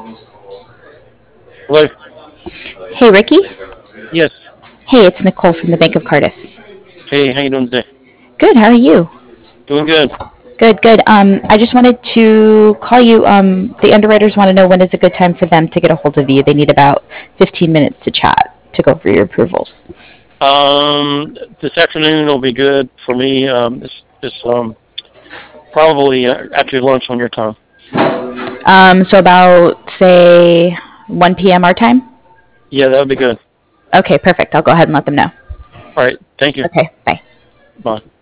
Hello. Hey, Ricky. Yes. Hey, it's Nicole from the Bank of Cardiff. Hey, how you doing today? Good. How are you? Doing good. Good. Good. I just wanted to call you. The underwriters want to know when is a good time for them to get a hold of you. They need about 15 minutes to chat to go through your approvals. This afternoon will be good for me. Probably after lunch on your time. So about say 1 p.m. our time. Yeah, that would be good. Okay, perfect. I'll go ahead and let them know. All right. Thank you. Okay. Bye. Bye.